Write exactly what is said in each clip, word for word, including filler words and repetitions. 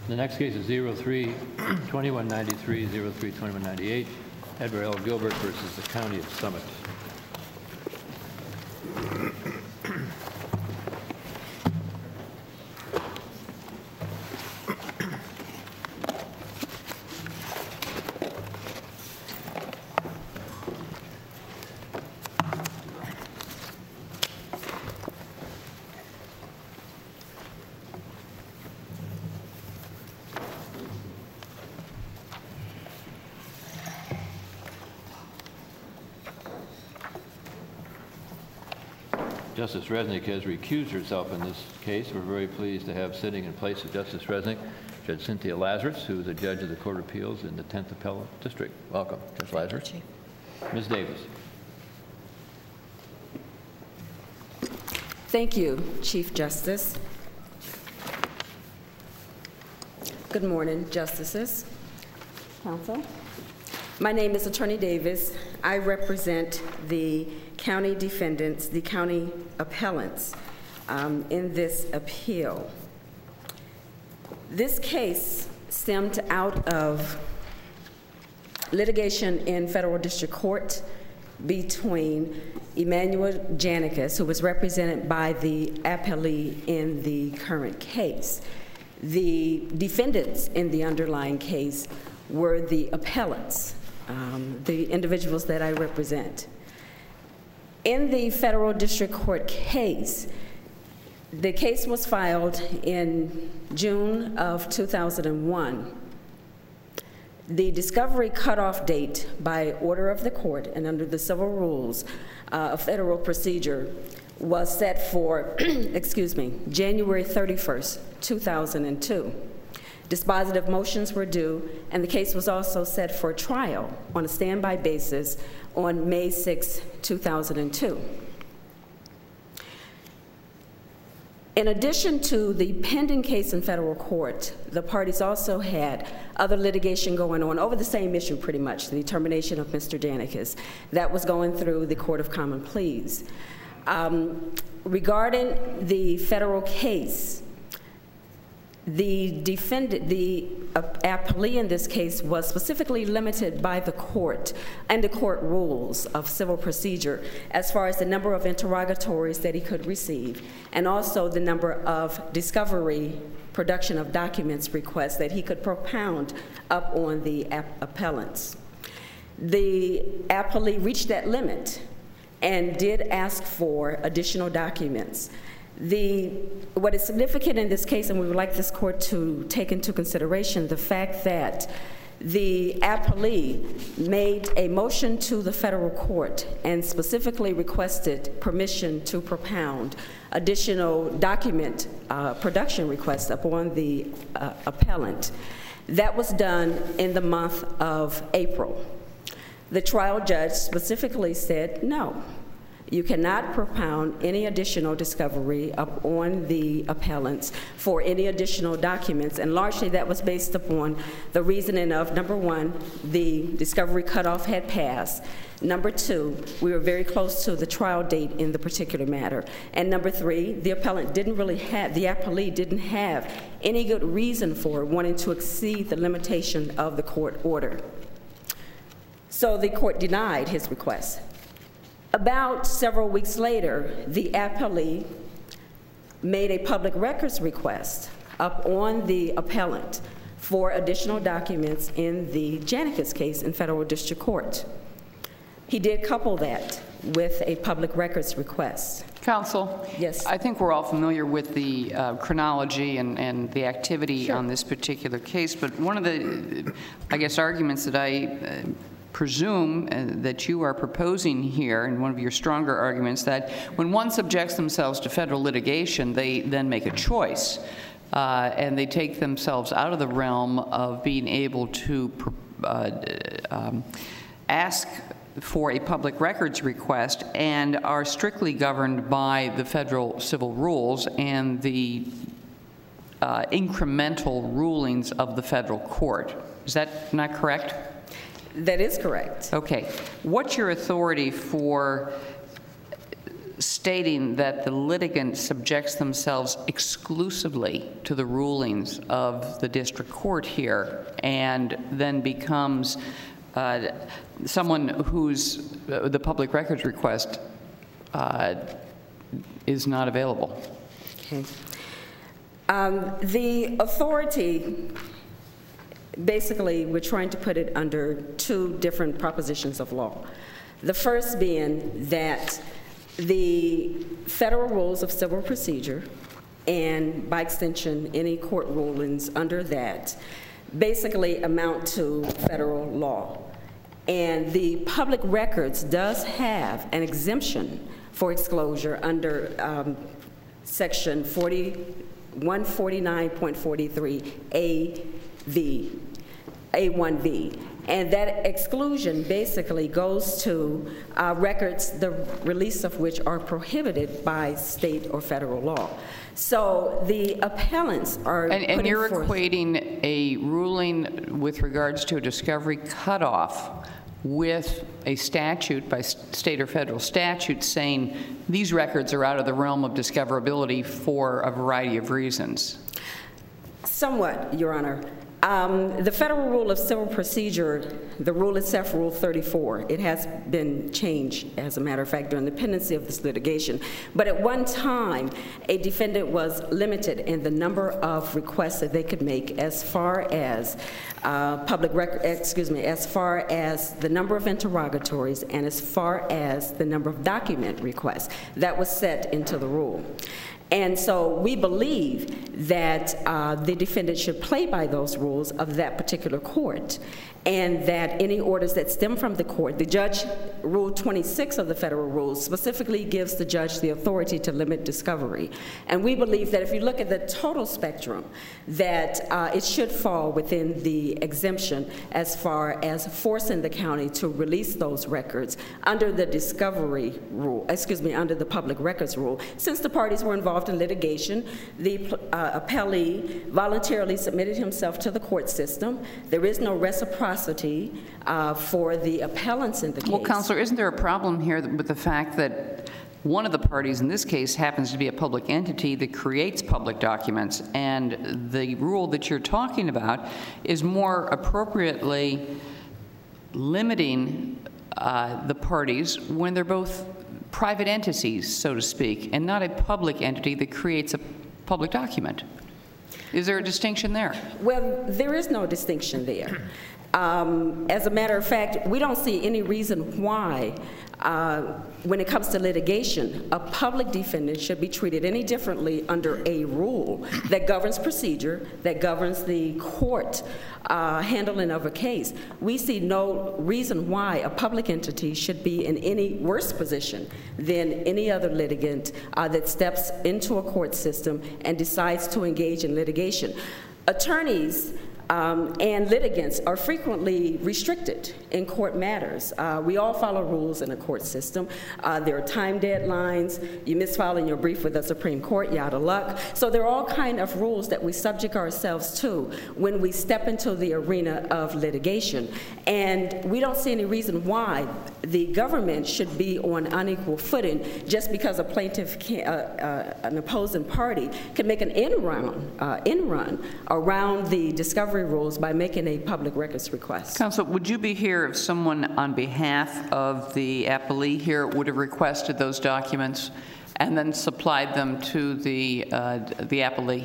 The next case is zero three twenty-one ninety-three, zero three twenty-one ninety-eight, Edward L. Gilbert versus the County of Summit. Justice Resnick has recused herself in this case. We're very pleased to have sitting in place of Justice Resnick, Judge Cynthia Lazarus, who is a judge of the Court of Appeals in the tenth Appellate District. Welcome, Judge Lazarus. Miz Davis. Thank you, Chief Justice. Good morning, Justices, Counsel. My name is Attorney Davis. I represent the county defendants, the county appellants um, in this appeal. This case stemmed out of litigation in federal district court between Emmanuel Janicus, who was represented by the appellee in the current case. The defendants in the underlying case were the appellants, um, the individuals that I represent. In the federal district court case, the case was filed in June of two thousand one. The discovery cutoff date by order of the court and under the civil rules uh, of federal procedure was set for, excuse me, January thirty-first, two thousand two. Dispositive motions were due, and the case was also set for trial on a standby basis on May sixth, two thousand two. In addition to the pending case in federal court, the parties also had other litigation going on over the same issue pretty much, the termination of Mister Janicus, that was going through the Court of Common Pleas. Um, regarding the federal case, the defendant, the uh, appellee in this case was specifically limited by the court and the court rules of civil procedure as far as the number of interrogatories that he could receive and also the number of discovery production of documents requests that he could propound up on the app appellants. The appellee reached that limit and did ask for additional documents. The, what is significant in this case, and we would like this court to take into consideration the fact that the appellee made a motion to the federal court and specifically requested permission to propound additional document uh, production requests upon the uh, appellant. That was done in the month of April. The trial judge specifically said no. You cannot propound any additional discovery up on the appellants for any additional documents, and largely that was based upon the reasoning of, number one, the discovery cutoff had passed. Number two, we were very close to the trial date in the particular matter. And number three, the appellant didn't really have, the appellee didn't have any good reason for wanting to exceed the limitation of the court order. So the court denied his request. About several weeks later, the appellee made a public records request up on the appellant for additional documents in the Janicus case in federal district court. He did couple that with a public records request. Counsel, yes. I think we're all familiar with the uh, chronology and, and the activity Sure. on this particular case, but one of the, I guess, arguments that I uh, presume uh, that you are proposing here, and one of your stronger arguments, that when one subjects themselves to federal litigation, they then make a choice, uh, and they take themselves out of the realm of being able to uh, um, ask for a public records request and are strictly governed by the federal civil rules and the uh, incremental rulings of the federal court. Is that not correct? That is correct. Okay. What's your authority for stating that the litigant subjects themselves exclusively to the rulings of the district court here and then becomes uh, someone whose uh, the public records request uh, is not available. Okay. Um, the authority, basically, we're trying to put it under two different propositions of law. The first being that the federal rules of civil procedure, and by extension, any court rulings under that, basically amount to federal law. And the public records does have an exemption for disclosure under um, section one forty-nine point forty-three A V, A one V. And that exclusion basically goes to uh, records, the release of which are prohibited by state or federal law. So the appellants are And, and you're forth, equating a ruling with regards to a discovery cutoff with a statute by state or federal statute saying these records are out of the realm of discoverability for a variety of reasons. Somewhat, Your Honor. Um, the Federal Rule of Civil Procedure, the rule itself, Rule thirty-four, it has been changed, as a matter of fact, during the pendency of this litigation. But at one time, a defendant was limited in the number of requests that they could make as far as uh, public record, excuse me, as far as the number of interrogatories and as far as the number of document requests. That was set into the rule. And so we believe that uh, the defendant should play by those rules of that particular court, and that any orders that stem from the court, the judge, Rule twenty-six of the federal rules specifically gives the judge the authority to limit discovery. And we believe that if you look at the total spectrum, that uh, it should fall within the exemption as far as forcing the county to release those records under the discovery rule, excuse me, under the public records rule. Since the parties were involved in litigation, the uh, appellee voluntarily submitted himself to the court system. There is no reciprocity uh, for the appellants in the case. Well, Counselor, isn't there a problem here with the fact that one of the parties in this case happens to be a public entity that creates public documents, and the rule that you're talking about is more appropriately limiting uh, the parties when they're both private entities, so to speak, and not a public entity that creates a public document? Is there a distinction there? Well, there is no distinction there. Um, as a matter of fact, we don't see any reason why, uh, when it comes to litigation, a public defendant should be treated any differently under a rule that governs procedure, that governs the court uh, handling of a case. We see no reason why a public entity should be in any worse position than any other litigant uh, that steps into a court system and decides to engage in litigation. Attorneys Um, and litigants are frequently restricted in court matters. Uh, we all follow rules in a court system. Uh, there are time deadlines. You miss filing your brief with the Supreme Court, you're out of luck. So there are all kinds of rules that we subject ourselves to when we step into the arena of litigation. And we don't see any reason why the government should be on unequal footing just because a plaintiff, can, uh, uh, an opposing party, can make an in-run, uh, in-run around the discovery rules by making a public records request. Counsel, would you be here if someone on behalf of the appellee here would have requested those documents and then supplied them to the, uh, the appellee?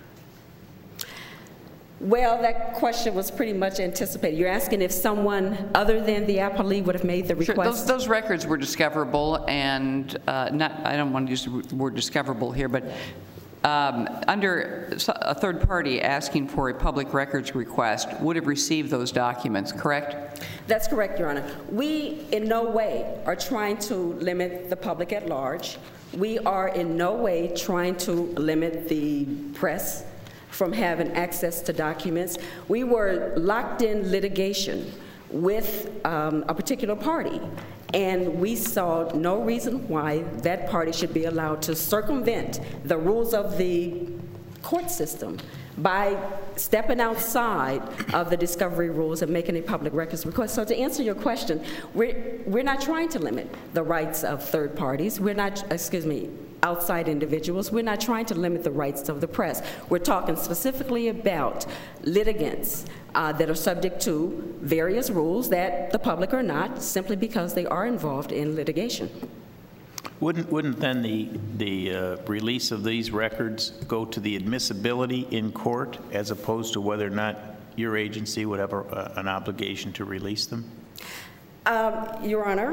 Well, that question was pretty much anticipated. You're asking if someone other than the appellee would have made the request? Sure, those, those records were discoverable, and uh, not, I don't want to use the word discoverable here, but Um, under a third party asking for a public records request would have received those documents, correct? That's correct, Your Honor. We in no way are trying to limit the public at large. We are in no way trying to limit the press from having access to documents. We were locked in litigation with um, a particular party, and we saw no reason why that party should be allowed to circumvent the rules of the court system by stepping outside of the discovery rules and making a public records request. So to answer your question, we're, we're not trying to limit the rights of third parties. We're not, excuse me, outside individuals. We're not trying to limit the rights of the press. We're talking specifically about litigants uh, that are subject to various rules that the public are not, simply because they are involved in litigation. Wouldn't, wouldn't then the, the uh, release of these records go to the admissibility in court as opposed to whether or not your agency would have a, uh, an obligation to release them? Um, Your Honor,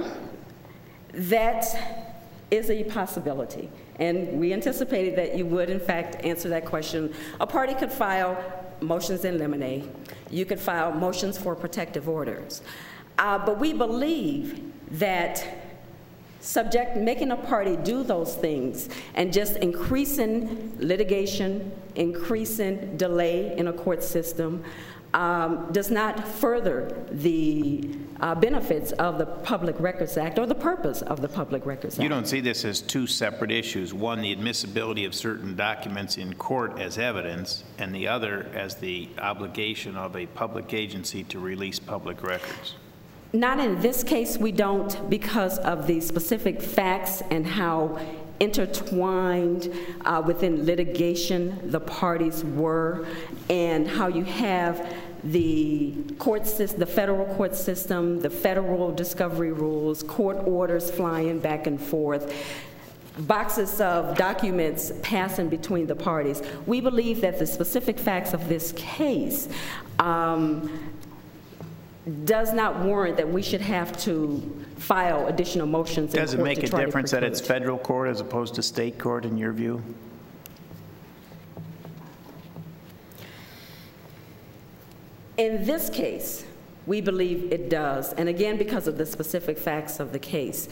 that is a possibility, and we anticipated that you would, in fact, answer that question. A party could file motions in limine. You could file motions for protective orders. Uh, but we believe that subject, making a party do those things and just increasing litigation, increasing delay in a court system um, does not further the uh, benefits of the Public Records Act or the purpose of the Public Records Act. You don't see this as two separate issues, one, the admissibility of certain documents in court as evidence, and the other as the obligation of a public agency to release public records? Not in this case, we don't, because of the specific facts and how intertwined uh, within litigation the parties were, and how you have the court system, the federal court system, the federal discovery rules, court orders flying back and forth, boxes of documents passing between the parties. We believe that the specific facts of this case um, does not warrant that we should have to file additional motions in court to try to preclude. Does it make a difference that it's federal court as opposed to state court in your view? In this case, we believe it does, and again, because of the specific facts of the case.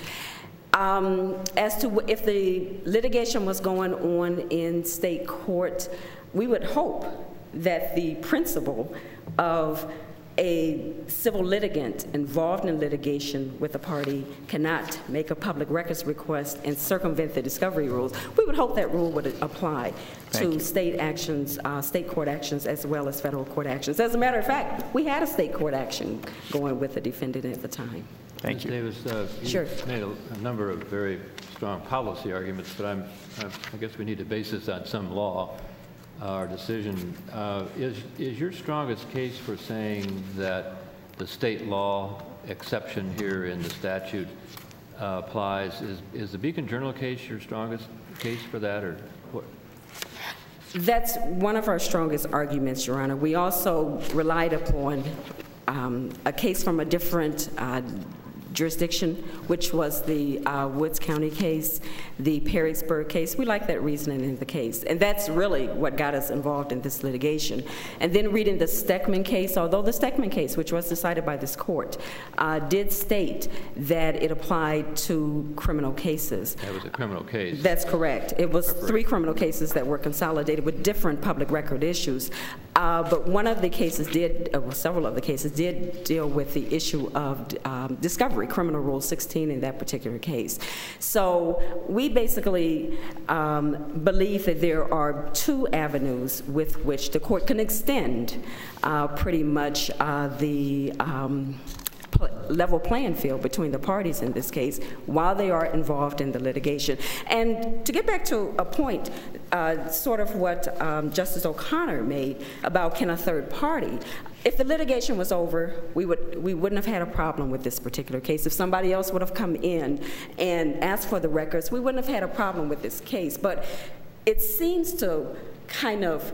Um, as to if the litigation was going on in state court, we would hope that the principle of a civil litigant involved in litigation with a party cannot make a public records request and circumvent the discovery rules. We would hope that rule would apply Thank to you. state actions, uh, state court actions, as well as federal court actions. As a matter of fact, we had a state court action going with the defendant at the time. Thank Miz you. Davis, uh, you Sure. made a, a number of very strong policy arguments, but I'm, I'm, I guess we need to base this on some law. Our decision uh, is is your strongest case for saying that the state law exception here in the statute uh, applies? Is is the Beacon Journal case your strongest case for that, or what? That's one of our strongest arguments, Your Honor. We also relied upon um, a case from a different uh, jurisdiction, which was the uh, Woods County case, the Perrysburg case. We like that reasoning in the case, and that's really what got us involved in this litigation. And then reading the Steckman case, although the Steckman case, which was decided by this court, uh, did state that it applied to criminal cases. That was a criminal case. That's correct. It was three criminal cases that were consolidated with different public record issues. Uh, but one of the cases did, uh, well, several of the cases did deal with the issue of um, discovery, criminal rule sixteen in that particular case. So we basically um, believe that there are two avenues with which the court can extend uh, pretty much uh, the um, level playing field between the parties in this case while they are involved in the litigation. And to get back to a point, uh, sort of what um, Justice O'Connor made about can a third party, if the litigation was over, we, would, we wouldn't have had a problem with this particular case. If somebody else would have come in and asked for the records, we wouldn't have had a problem with this case. But it seems to kind of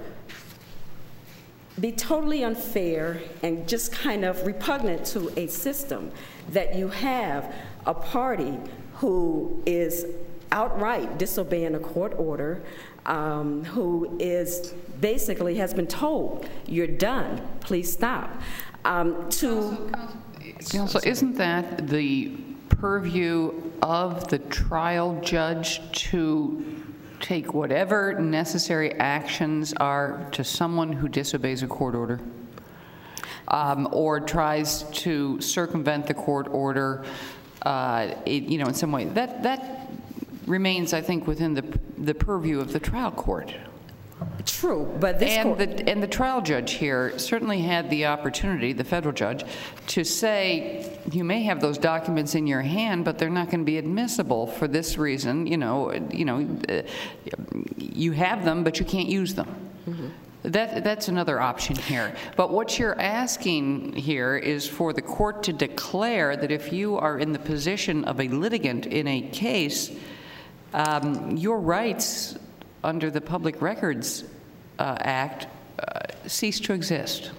be totally unfair and just kind of repugnant to a system that you have a party who is outright disobeying a court order, um, who is basically has been told, you're done, please stop. Um, to Counsel, isn't that the purview of the trial judge to take whatever necessary actions are to someone who disobeys a court order um, or tries to circumvent the court order, uh, it, you know, in some way? That that remains, I think, within the the purview of the trial court. True, but this And court... the, and the trial judge here certainly had the opportunity, the federal judge, to say, you may have those documents in your hand, but they're not going to be admissible for this reason. You know, you know, uh, you have them, but you can't use them. Mm-hmm. That, that's another option here. But what you're asking here is for the court to declare that if you are in the position of a litigant in a case, um, your rights under the Public Records uh, Act uh, cease to exist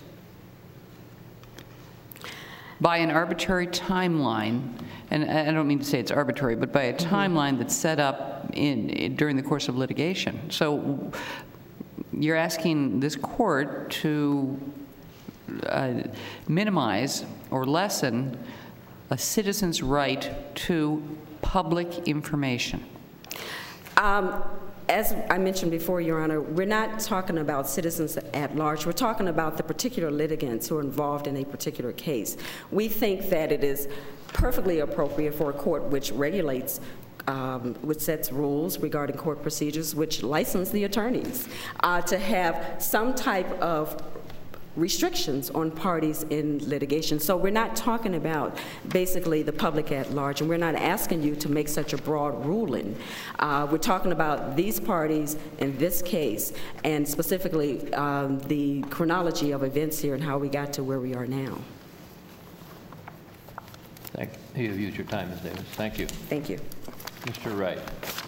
by an arbitrary timeline. And I don't mean to say it's arbitrary, but by a timeline that's set up in, in during the course of litigation. So you're asking this court to uh, minimize or lessen a citizen's right to public information. Um, As I mentioned before, Your Honor, we're not talking about citizens at large. We're talking about the particular litigants who are involved in a particular case. We think that it is perfectly appropriate for a court which regulates, um, which sets rules regarding court procedures, which license the attorneys, uh, to have some type of restrictions on parties in litigation. So we're not talking about basically the public at large, and we're not asking you to make such a broad ruling. Uh, we're talking about these parties in this case, and specifically um, the chronology of events here and how we got to where we are now. Thank you. You've used your time, Miz Davis. Thank you. Thank you. Mister Wright.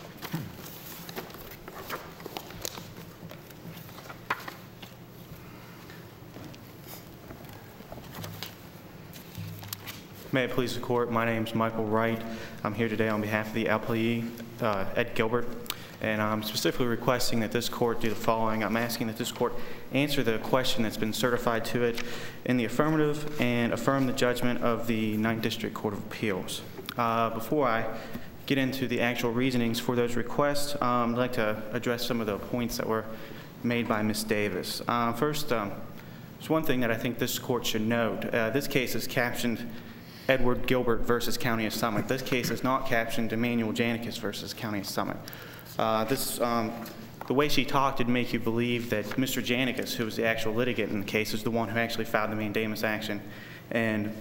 May it please the court, my name is Michael Wright. I'm here today on behalf of the appellee, uh, Ed Gilbert, and I'm specifically requesting that this court do the following. I'm asking that this court answer the question that's been certified to it in the affirmative and affirm the judgment of the Ninth District Court of Appeals. Uh, before I get into the actual reasonings for those requests, um, I'd like to address some of the points that were made by Miz Davis. Uh, first, um, there's one thing that I think this court should note. Uh, this case is captioned Edward Gilbert versus County of Summit. This case is not captioned Emmanuel Janicus versus County of Summit. Uh, this, um, the way she talked would make you believe that Mister Janicus, who was the actual litigant in the case, is the one who actually filed the mandamus action and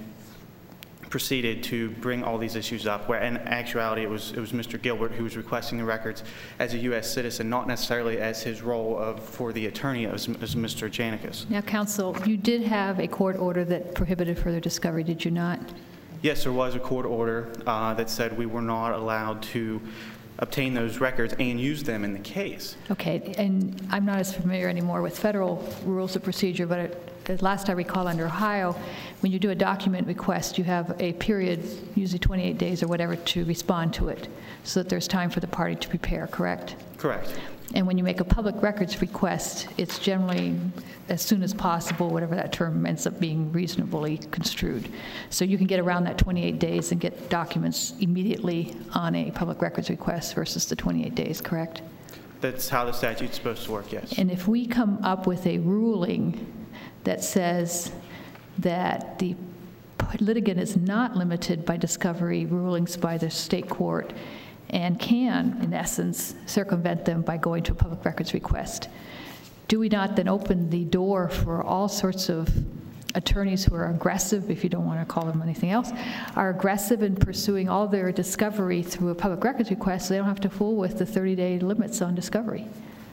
proceeded to bring all these issues up, where in actuality it was, it was Mister Gilbert who was requesting the records as a U S citizen, not necessarily as his role of, for the attorney as, as Mister Janicus. Now, counsel, you did have a court order that prohibited further discovery, did you not? Yes, there was a court order uh, that said we were not allowed to obtain those records and use them in the case. Okay, and I'm not as familiar anymore with federal rules of procedure, but it, last I recall under Ohio, when you do a document request, you have a period, usually twenty-eight days or whatever, to respond to it, so that there's time for the party to prepare, correct? Correct. And when you make a public records request, it's generally as soon as possible, whatever that term ends up being reasonably construed. So you can get around that twenty-eight days and get documents immediately on a public records request versus the twenty-eight days, correct? That's how the statute's supposed to work, yes. And if we come up with a ruling that says that the litigant is not limited by discovery rulings by the state court and can, in essence, circumvent them by going to a public records request, do we not then open the door for all sorts of attorneys who are aggressive, if you don't want to call them anything else, are aggressive in pursuing all their discovery through a public records request, so they don't have to fool with the thirty-day limits on discovery?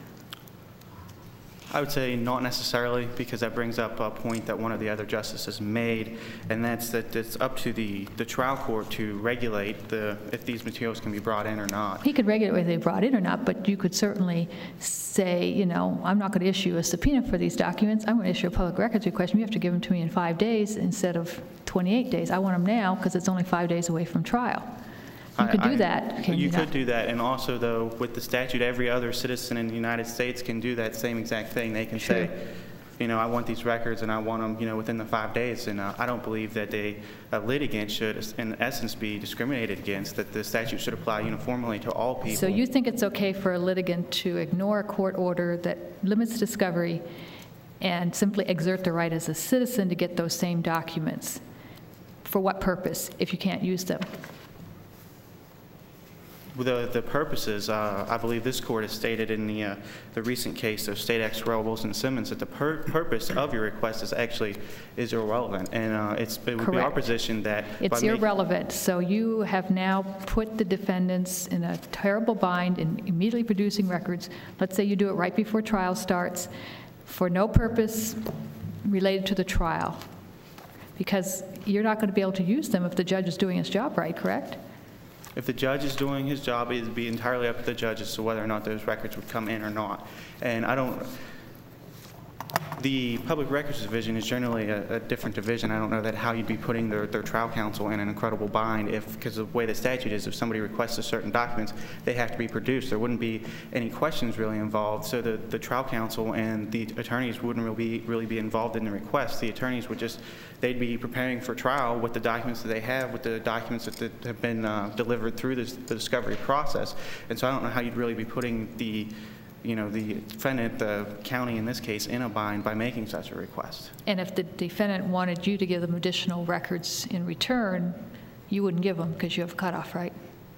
I would say not necessarily, because that brings up a point that one of the other justices made, and that's that it's up to the, the trial court to regulate the, if these materials can be brought in or not. He could regulate whether they brought in or not, but you could certainly say, you know, I'm not going to issue a subpoena for these documents. I'm going to issue a public records request. You have to give them to me in five days instead of twenty-eight days. I want them now because it's only five days away from trial. You could do that, can you You not? could do that, and also, though, with the statute, every other citizen in the United States can do that same exact thing. They can say, you know, I want these records and I want them, you know, within the five days. And uh, I don't believe that they, a litigant should, in essence, be discriminated against, that the statute should apply uniformly to all people. So you think it's okay for a litigant to ignore a court order that limits discovery and simply exert the right as a citizen to get those same documents? For what purpose, if you can't use them? The, the purposes, uh, I believe this court has stated in the, uh, the recent case of State ex rel Wilson Simmons that the pur purpose of your request is actually is irrelevant. And uh, it's, it would Correct. be our position that It's by making- irrelevant. So you have now put the defendants in a terrible bind in immediately producing records. Let's say you do it right before trial starts for no purpose related to the trial, because you're not going to be able to use them if the judge is doing his job right, correct? If the judge is doing his job, it would be entirely up to the judge as to whether or not those records would come in or not. And I don't, the Public Records Division is generally a, a different division. I don't know that how you'd be putting their, their trial counsel in an incredible bind if, because of the way the statute is, if somebody requests a certain documents, they have to be produced. There wouldn't be any questions really involved. So the, the trial counsel and the attorneys wouldn't really be, really be involved in the request. The attorneys would just, they'd be preparing for trial with the documents that they have, with the documents that, that have been uh, delivered through this, the discovery process. And so I don't know how you'd really be putting the, you know, the defendant, the county in this case, in a bind by making such a request. And if the defendant wanted you to give them additional records in return, you wouldn't give them because you have a cutoff, right?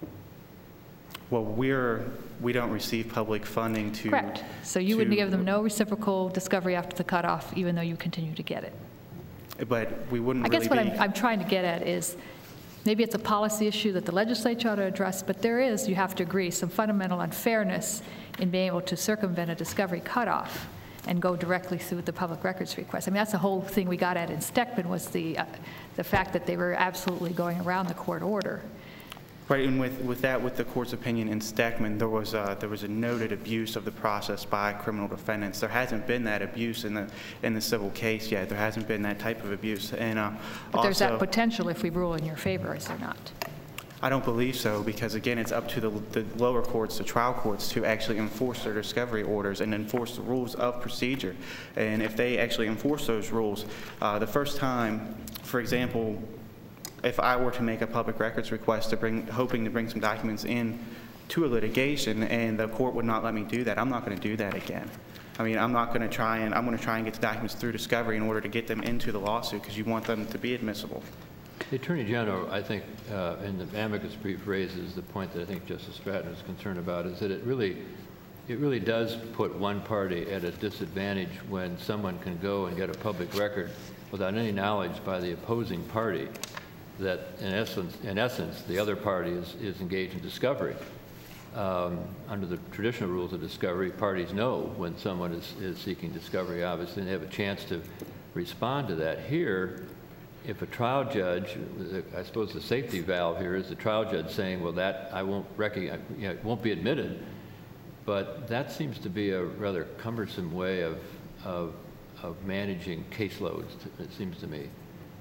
Well, we're, we don't receive public funding to... Correct. So you wouldn't to- give them no reciprocal discovery after the cutoff, even though you continue to get it. But we wouldn't I really guess what be... I'm, I'm trying to get at is, maybe it's a policy issue that the legislature ought to address, but there is, you have to agree, some fundamental unfairness in being able to circumvent a discovery cutoff and go directly through the public records request. I mean, that's the whole thing we got at in Steckman, was the, uh, the fact that they were absolutely going around the court order. Right, and with, with that, with the court's opinion in Steckman, there was a, there was a noted abuse of the process by criminal defendants. There hasn't been that abuse in the in the civil case yet. There hasn't been that type of abuse, and uh, But there's also, that potential if we rule in your favor, is there not? I don't believe so, because again, it's up to the, the lower courts, the trial courts, to actually enforce their discovery orders and enforce the rules of procedure. And if they actually enforce those rules, uh, the first time, for example, if I were to make a public records request to bring, hoping to bring some documents in to a litigation, and the court would not let me do that, I'm not going to do that again. I mean, I'm not going to try and, I'm going to try and get the documents through discovery in order to get them into the lawsuit, because you want them to be admissible. The Attorney General, I think, uh, in the amicus brief raises the point that I think Justice Stratton is concerned about, is that it really, it really does put one party at a disadvantage when someone can go and get a public record without any knowledge by the opposing party that in essence, in essence, the other party is, is engaged in discovery. Um, under the traditional rules of discovery, parties know when someone is, is seeking discovery, obviously, and they have a chance to respond to that. Here, if a trial judge, I suppose the safety valve here is the trial judge saying, well, that I won't recognize, you know, it won't be admitted, but that seems to be a rather cumbersome way of, of, of managing caseloads, it seems to me.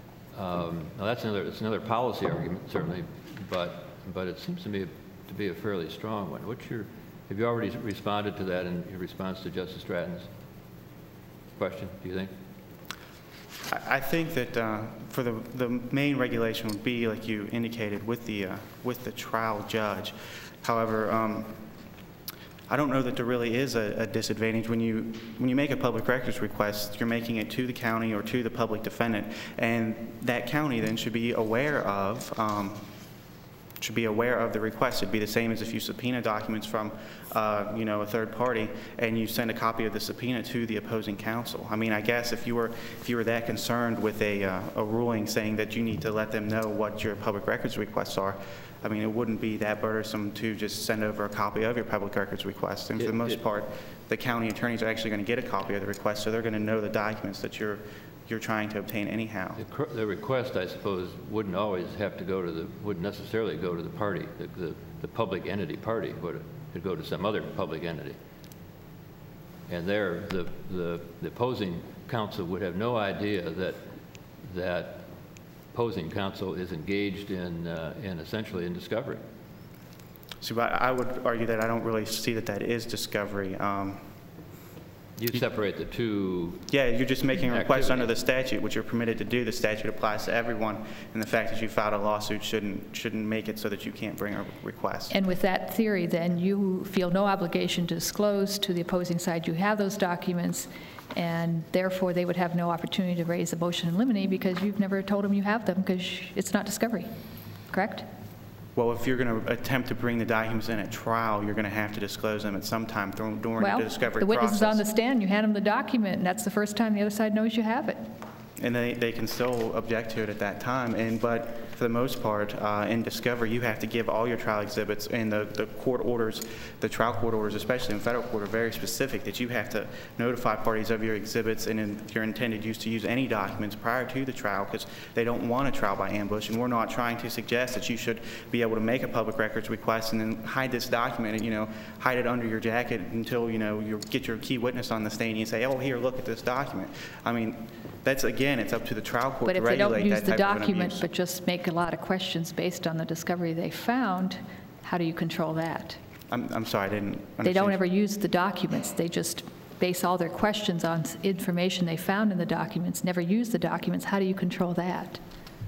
Um, now that's another, it's another policy argument, certainly, but, but it seems to me to be a fairly strong one. What's your, have you already responded to that in your response to Justice Stratton's question, do you think? I, I think that uh, for the, the main regulation would be, like you indicated, with the, uh, with the trial judge. However, um, I don't know that there really is a, a disadvantage when you when you make a public records request. You're making it to the county or to the public defendant, and that county then should be aware of um, should be aware of the request. It'd be the same as if you subpoena documents from uh, you know, a third party and you send a copy of the subpoena to the opposing counsel. I mean, I guess if you were if you were that concerned with a uh, a ruling saying that you need to let them know what your public records requests are, I mean, it wouldn't be that burdensome to just send over a copy of your public records request. And for It- the most it- part, the county attorneys are actually going to get a copy of the request, so they're going to know the documents that you're you're trying to obtain anyhow. The, cr- the request, I suppose, wouldn't always have to go to the, wouldn't necessarily go to the party, the, the, the public entity party, but it could go to some other public entity. And there, the, the, the opposing counsel would have no idea that, that opposing counsel is engaged in, uh, in essentially in discovery. So I, I would argue that I don't really see that that is discovery. Um, You separate the two. Yeah, you're just making a request Activity. under the statute, which you're permitted to do. The statute applies to everyone, and the fact that you filed a lawsuit shouldn't shouldn't make it so that you can't bring a request. And with that theory, then, you feel no obligation to disclose to the opposing side you have those documents, and therefore they would have no opportunity to raise a motion in limine because you've never told them you have them because it's not discovery, correct? well, if you're going to attempt to bring the documents in at trial, you're going to have to disclose them at some time th- during Well, the discovery the witness process. is on the stand, you hand them the document, and that's the first time the other side knows you have it. And they, they can still object to it at that time. And but for the most part, uh, in discovery, you have to give all your trial exhibits, and the, the court orders, the trial court orders, especially in federal court, are very specific that you have to notify parties of your exhibits and in your intended use to use any documents prior to the trial, because they don't want a trial by ambush. And we're not trying to suggest that you should be able to make a public records request and then hide this document and, you know, hide it under your jacket until, you know, you get your key witness on the stand and you say, oh, here, look at this document. I mean, that's, again, it's up to the trial court But to if they don't regulate use that the type of an document, abuse. but just make a lot of questions based on the discovery they found, how do you control that? I'm, I'm sorry, I didn't understand. They don't ever use the documents. They just base all their questions on s- information they found in the documents, never use the documents. How do you control that?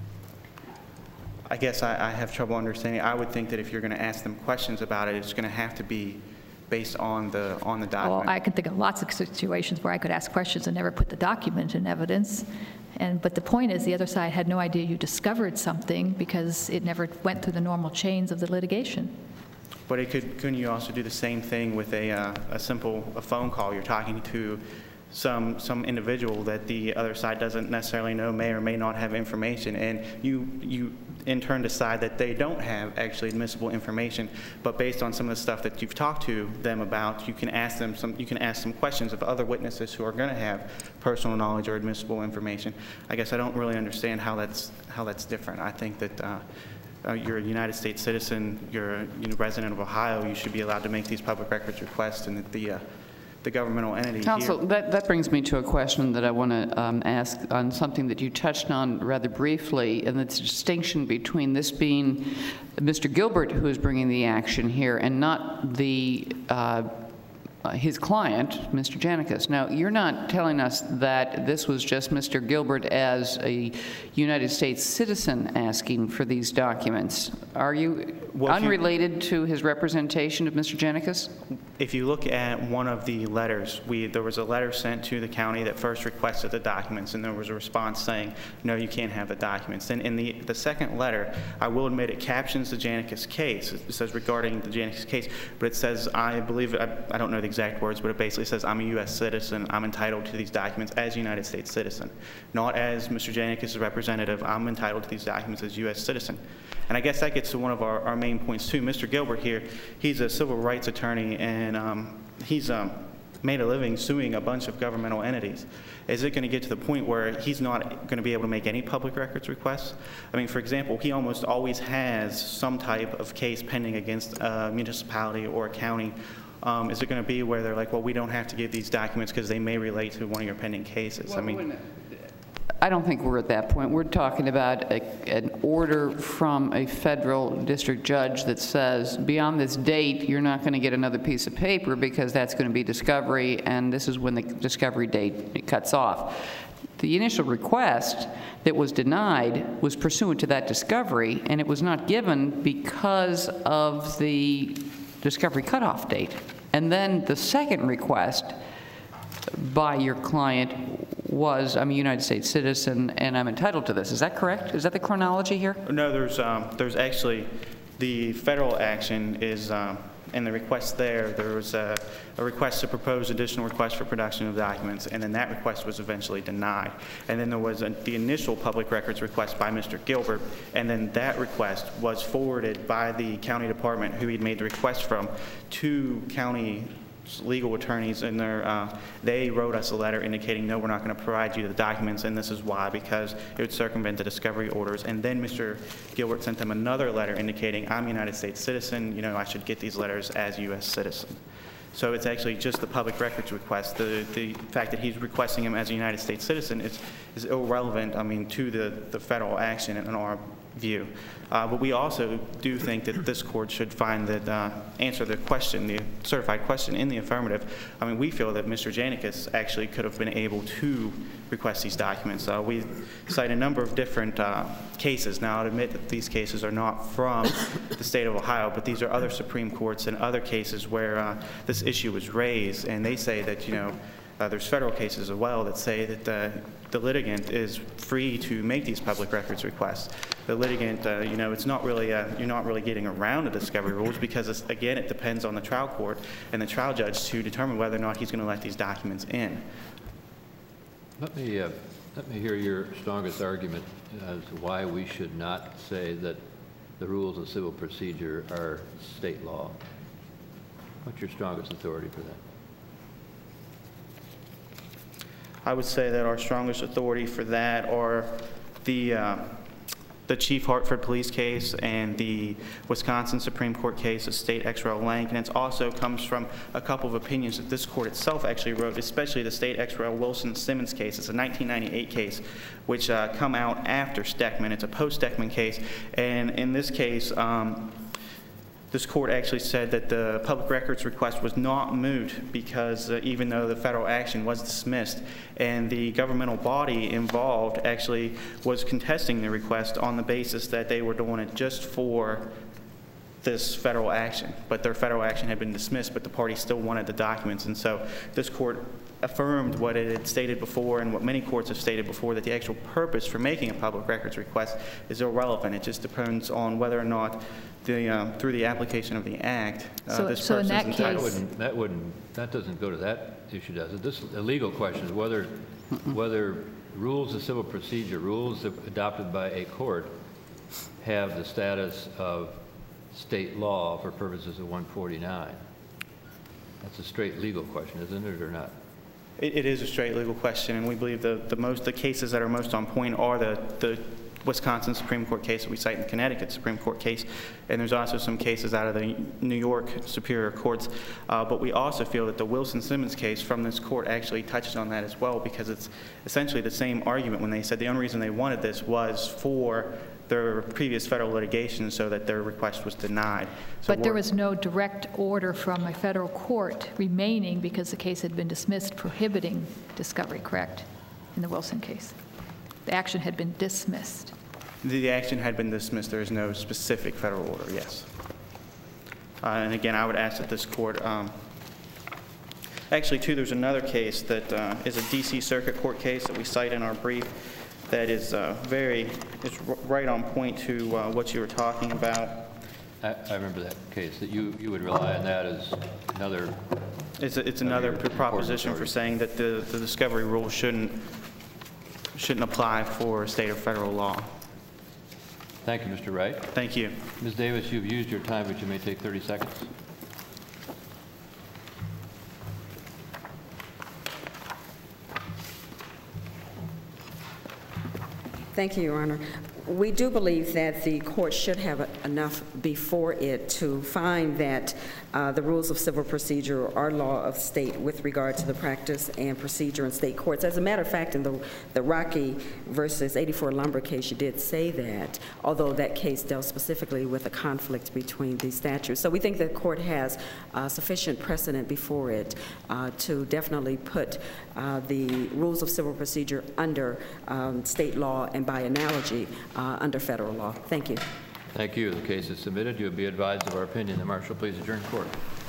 I guess I, I have trouble understanding. I would think that if you're going to ask them questions about it, it's going to have to be based on the on the Well, document. I can think of lots of situations where I could ask questions and never put the document in evidence. And, but the point is, the other side had no idea you discovered something because it never went through the normal chains of the litigation. But it could, couldn't you also do the same thing with a, uh, a simple a phone call? You're talking to some some individual that the other side doesn't necessarily know, may or may not have information, and you you in turn decide that they don't have actually admissible information, but based on some of the stuff that you've talked to them about, you can ask them some you can ask some questions of other witnesses who are going to have personal knowledge or admissible information. I guess I don't really understand how that's how that's different. I think that uh, uh, you're a United States citizen, you're a you know, resident of Ohio, you should be allowed to make these public records requests, and that the uh, the governmental entity Counsel, here. that, that brings me to a question that I want to um, ask on something that you touched on rather briefly, and it's a distinction between this being Mister Gilbert who is bringing the action here and not the uh, uh, his client, Mister Janicus. Now, you're not telling us that this was just Mister Gilbert as a United States citizen asking for these documents, are you? Well, if you- unrelated to his representation of Mister Janicus? If you look at one of the letters, we, there was a letter sent to the county that first requested the documents, and there was a response saying, no, you can't have the documents. Then in the, the second letter, I will admit it captions the Janicus case. It says regarding the Janicus case, but it says, I believe, I, I don't know the exact words, but it basically says, I'm a U S citizen, I'm entitled to these documents as a United States citizen. Not as Mister Janicus' representative, I'm entitled to these documents as a U S citizen. And I guess that gets to one of our, our main points too. Mister Gilbert here, he's a civil rights attorney, and um, he's um, made a living suing a bunch of governmental entities. Is it going to get to the point where he's not going to be able to make any public records requests? I mean, for example, he almost always has some type of case pending against a municipality or a county. Um, is it going to be where they're like, well, we don't have to give these documents because they may relate to one of your pending cases? I mean, I don't think we're at that point. We're talking about a, an order from a federal district judge that says, beyond this date, you're not going to get another piece of paper because that's going to be discovery, and this is when the discovery date cuts off. The initial request that was denied was pursuant to that discovery, and it was not given because of the discovery cutoff date. And then the second request by your client was, I'm a United States citizen and I'm entitled to this. Is that correct? Is that the chronology here? no, there's, um, there's actually, the federal action is, um, in the request there, there was a, a request to propose additional requests for production of documents, and then that request was eventually denied. And then there was a, the initial public records request by Mister Gilbert, and then that request was forwarded by the county department who he'd made the request from to county legal attorneys, and their, uh, they wrote us a letter indicating, no, we're not going to provide you the documents, and this is why, because it would circumvent the discovery orders. And then Mister Gilbert sent them another letter indicating, I'm a United States citizen, you know, I should get these letters as a U S citizen. So it's actually just the public records request. The, the fact that he's requesting him as a United States citizen is, is irrelevant, I mean, to the, the federal action in our view. Uh, but we also do think that this court should find that, uh, answer the question, the certified question in the affirmative. I mean, we feel that Mister Janicus actually could have been able to request these documents. Uh, we cite a number of different uh, cases. Now, I'll admit that these cases are not from the state of Ohio, but these are other Supreme Courts and other cases where uh, this issue was raised, and they say that, you know, Uh, there's federal cases as well that say that the, the litigant is free to make these public records requests. The litigant, uh, you know, it's not really, uh, you're not really getting around the discovery rules because, it's, again, it depends on the trial court and the trial judge to determine whether or not he's going to let these documents in. Let me, uh, let me hear your strongest argument as to why we should not say that the rules of civil procedure are state law. What's your strongest authority for that? I would say that our strongest authority for that are the, uh, the Chief Hartford police case and the Wisconsin Supreme Court case of State ex rel. Lank. And it also comes from a couple of opinions that this court itself actually wrote, especially the State ex rel. Wilson-Simmons case. It's a nineteen ninety-eight case, which uh, come out after Steckman. It's a post-Steckman case. And in this case, um, this court actually said that the public records request was not moot because uh, even though the federal action was dismissed, and the governmental body involved actually was contesting the request on the basis that they were doing it just for this federal action, but their federal action had been dismissed, but the party still wanted the documents. And so this court affirmed what it had stated before and what many courts have stated before, that the actual purpose for making a public records request is irrelevant. It just depends on whether or not the, um, through the application of the act, uh, So- this so in person that is case- That entitled. wouldn't, that wouldn't, that doesn't go to that issue, does it? This, the legal question is whether, whether rules of civil procedure, rules adopted by a court, have the status of state law for purposes of one forty-nine. That's a straight legal question, isn't it, or not? It, it is a straight legal question, and we believe the, the most the cases that are most on point are the, the Wisconsin Supreme Court case that we cite in the Connecticut Supreme Court case, and there's also some cases out of the New York Superior Courts. Uh, but we also feel that the Wilson-Simmons case from this court actually touches on that as well, because it's essentially the same argument when they said the only reason they wanted this was for their previous federal litigation so that their request was denied. So But there we're- was no direct order from a federal court remaining because the case had been dismissed prohibiting discovery, correct, in the Wilson case? The action had been dismissed. The, the action had been dismissed. There is no specific federal order, yes. Uh, and again, I would ask that this court, um, actually too, there's another case that uh, is a D C Circuit Court case that we cite in our brief that is uh, very, it's r right on point to uh, what you were talking about. I, I remember that case, that you, you would rely on that as another, It's, a, it's another Another proposition important for saying that the, the discovery rule shouldn't, shouldn't apply for state or federal law. thank you, Mister Wright. Thank you. Miz Davis, you've used your time, but you may take thirty seconds. Thank you, Your Honor. We do believe that the court should have enough before it to find that uh, the rules of civil procedure are law of state with regard to the practice and procedure in state courts. As a matter of fact, in the, the Rocky versus eighty-four Lumber case, you did say that, although that case dealt specifically with a conflict between these statutes. So we think the court has uh, sufficient precedent before it uh, to definitely put uh, the rules of civil procedure under um, state law and by analogy uh, under federal law. Thank you. Thank you. The case is submitted. You'll be advised of our opinion. The marshal, please adjourn court.